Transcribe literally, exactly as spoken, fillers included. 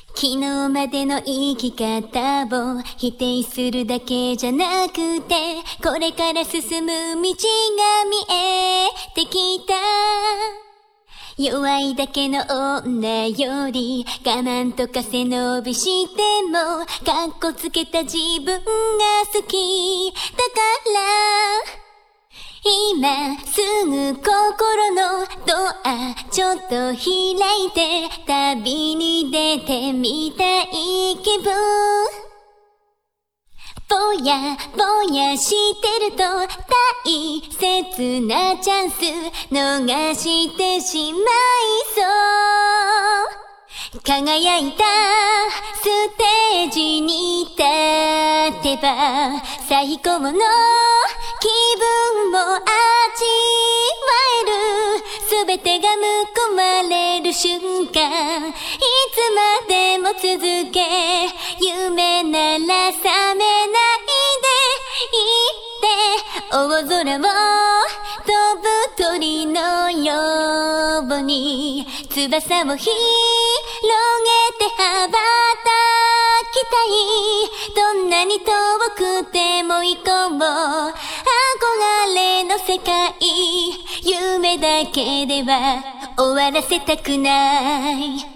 昨日までの生き方を否定するだけじゃなくて、これから進む道が見えてきた。弱いだけの女より我慢とか背伸びしてもかっこつけた自分が好きだから今すぐ心のドアちょっと開いて旅に出てみたい気分。ぼやぼやしてると大切なチャンス逃してしまいそう。輝いたステージに立てば最高の気分を味わえる。すべてが報われる瞬間いつまでも続け、夢なら覚め大空を飛ぶ鳥のように翼を広げて羽ばたきたい。どんなに遠くても行こう。憧れの世界夢だけでは終わらせたくない。